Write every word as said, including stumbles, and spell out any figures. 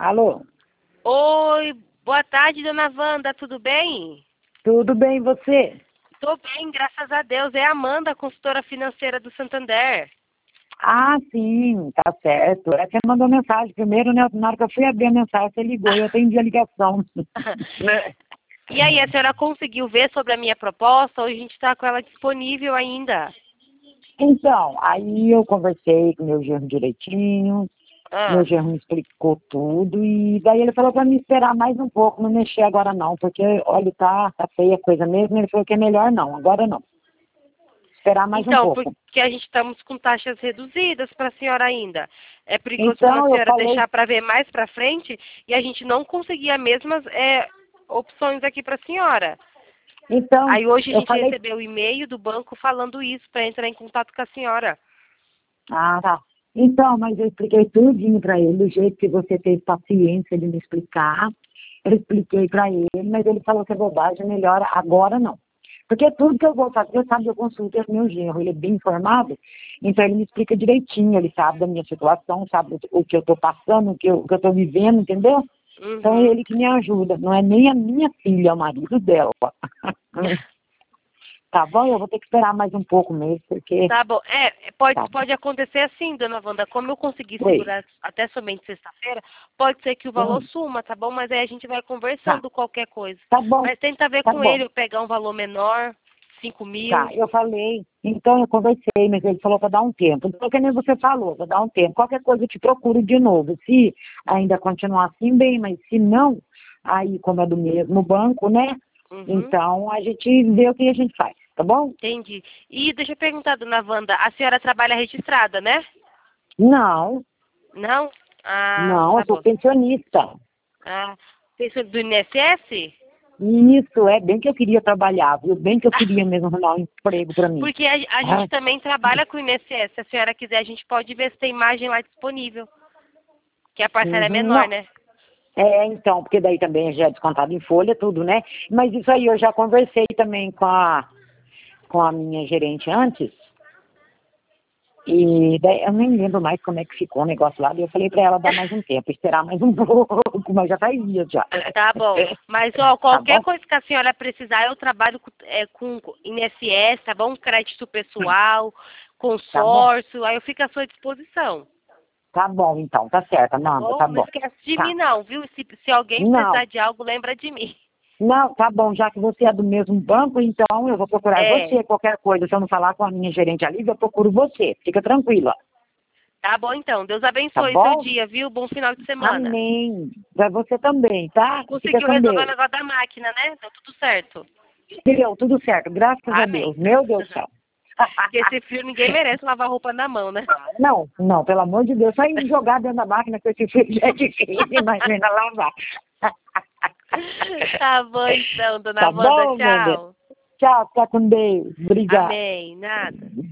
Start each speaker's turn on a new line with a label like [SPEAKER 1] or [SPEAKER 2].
[SPEAKER 1] Alô?
[SPEAKER 2] Oi, boa tarde, dona Wanda, tudo bem?
[SPEAKER 1] Tudo bem, e você?
[SPEAKER 2] Tô bem, graças a Deus. É a Amanda, consultora financeira do Santander.
[SPEAKER 1] Ah, sim, tá certo. É que você mandou mensagem primeiro, né? Na hora que eu fui abrir a mensagem, você ligou e eu atendi a ligação. Né?
[SPEAKER 2] E aí, a senhora conseguiu ver sobre a minha proposta? Hoje a gente está com ela disponível ainda.
[SPEAKER 1] Então, aí eu conversei com meu genro direitinho, meu
[SPEAKER 2] Ah,
[SPEAKER 1] genro me explicou tudo, e daí ele falou para me esperar mais um pouco, não mexer agora não, porque, olha, tá, tá feia a coisa mesmo, ele falou que é melhor não, agora não. Esperar mais um
[SPEAKER 2] então,
[SPEAKER 1] pouco.
[SPEAKER 2] porque a gente estamos com taxas reduzidas para a senhora ainda. É perigoso para a
[SPEAKER 1] Então, eu
[SPEAKER 2] senhora
[SPEAKER 1] falei,
[SPEAKER 2] deixar para ver mais para frente e a gente não conseguir as mesmas é, opções aqui para a senhora.
[SPEAKER 1] então,
[SPEAKER 2] Aí hoje a
[SPEAKER 1] eu
[SPEAKER 2] gente
[SPEAKER 1] falei,
[SPEAKER 2] recebeu o e-mail do banco falando isso, para entrar em contato com a senhora.
[SPEAKER 1] ah, tá. Então, mas eu expliquei tudinho para ele, do jeito que você teve paciência de me explicar. Eu expliquei para ele, mas ele falou que é bobagem, melhor agora não. Porque tudo que eu vou fazer, sabe, eu consulto esse meu genro, ele é bem informado, então ele me explica direitinho, ele sabe da minha situação, sabe o que eu estou passando, o que eu estou vivendo, entendeu? Então é
[SPEAKER 2] Uhum.
[SPEAKER 1] ele que me ajuda, não é nem a minha filha, é o marido dela. Tá bom? Eu vou ter que esperar mais um pouco mesmo, porque...
[SPEAKER 2] Tá bom. É, pode,
[SPEAKER 1] Tá.
[SPEAKER 2] pode acontecer assim, dona Wanda. Como eu consegui
[SPEAKER 1] Oi.
[SPEAKER 2] segurar até somente sexta-feira, pode ser que o valor
[SPEAKER 1] Hum,
[SPEAKER 2] suma, tá bom? Mas aí a gente vai
[SPEAKER 1] tá.
[SPEAKER 2] conversando qualquer coisa.
[SPEAKER 1] Tá bom,
[SPEAKER 2] Mas tenta ver
[SPEAKER 1] tá
[SPEAKER 2] com
[SPEAKER 1] bom.
[SPEAKER 2] ele, eu pegar um valor menor, cinco
[SPEAKER 1] Tá,
[SPEAKER 2] mil.
[SPEAKER 1] eu falei, então eu conversei, mas ele falou para dar um tempo. Então, que nem você falou, para dar um tempo. Qualquer coisa eu te procuro de novo. Se ainda continuar assim, bem, mas se não, aí como é do mesmo banco, né?
[SPEAKER 2] Uhum.
[SPEAKER 1] Então a gente vê o que a gente faz, tá bom?
[SPEAKER 2] Entendi. E deixa eu perguntar, dona Wanda, a senhora trabalha registrada, né?
[SPEAKER 1] Não,
[SPEAKER 2] Não? Ah,
[SPEAKER 1] não, eu
[SPEAKER 2] tá
[SPEAKER 1] sou
[SPEAKER 2] bom.
[SPEAKER 1] pensionista.
[SPEAKER 2] Ah, pensa do I N S S?
[SPEAKER 1] Isso, é bem que eu queria trabalhar, viu? Bem que eu queria mesmo arrumar um emprego para mim.
[SPEAKER 2] Porque a, a
[SPEAKER 1] Ah,
[SPEAKER 2] gente também trabalha com o I N S S. Se a senhora quiser, a gente pode ver se tem imagem lá disponível. Que a parcela é
[SPEAKER 1] uhum,
[SPEAKER 2] menor,
[SPEAKER 1] não.
[SPEAKER 2] né?
[SPEAKER 1] É, então, porque daí também já é descontado em folha, tudo, né? Mas isso aí eu já conversei também com a, com a minha gerente antes, e daí eu nem lembro mais como é que ficou o negócio lá, daí eu falei pra ela dar mais um tempo, esperar mais um pouco, mas já faz dias já.
[SPEAKER 2] Tá bom. Mas, ó,
[SPEAKER 1] Tá
[SPEAKER 2] qualquer
[SPEAKER 1] bom?
[SPEAKER 2] coisa que a senhora precisar, eu trabalho com, é, com I N S S, tá bom? Crédito pessoal,
[SPEAKER 1] Tá bom?
[SPEAKER 2] consórcio, aí eu fico à sua disposição.
[SPEAKER 1] Tá bom, então, tá certo,
[SPEAKER 2] Tá
[SPEAKER 1] Amanda,
[SPEAKER 2] bom?
[SPEAKER 1] tá
[SPEAKER 2] Não
[SPEAKER 1] bom.
[SPEAKER 2] esquece de
[SPEAKER 1] Tá.
[SPEAKER 2] mim, não, viu? Se, se alguém
[SPEAKER 1] Não,
[SPEAKER 2] precisar de algo, lembra de mim.
[SPEAKER 1] não, tá bom, já que você é do mesmo banco, então eu vou procurar
[SPEAKER 2] É.
[SPEAKER 1] você, qualquer coisa, se eu não falar com a minha gerente ali, eu procuro você, fica tranquila,
[SPEAKER 2] Tá bom, então. Deus
[SPEAKER 1] tá
[SPEAKER 2] abençoe seu
[SPEAKER 1] bom?
[SPEAKER 2] dia, viu? Bom final de semana.
[SPEAKER 1] Amém. Pra você também, tá? Fica
[SPEAKER 2] Conseguiu
[SPEAKER 1] com
[SPEAKER 2] resolver o
[SPEAKER 1] Deus.
[SPEAKER 2] negócio da máquina, né? Deu tudo certo.
[SPEAKER 1] Deu tudo certo, graças a
[SPEAKER 2] Amém.
[SPEAKER 1] Deus. Meu Deus do céu.
[SPEAKER 2] Porque esse frio ninguém merece lavar roupa na mão, né?
[SPEAKER 1] Não, não, pelo amor de Deus, só ir jogar dentro da máquina com esse frio já é difícil, imagina lavar.
[SPEAKER 2] Tá bom então, dona
[SPEAKER 1] Tá
[SPEAKER 2] Wanda.
[SPEAKER 1] bom, meu Deus?
[SPEAKER 2] Tchau.
[SPEAKER 1] Tchau, fica com Deus. Obrigada.
[SPEAKER 2] Amém. Nada.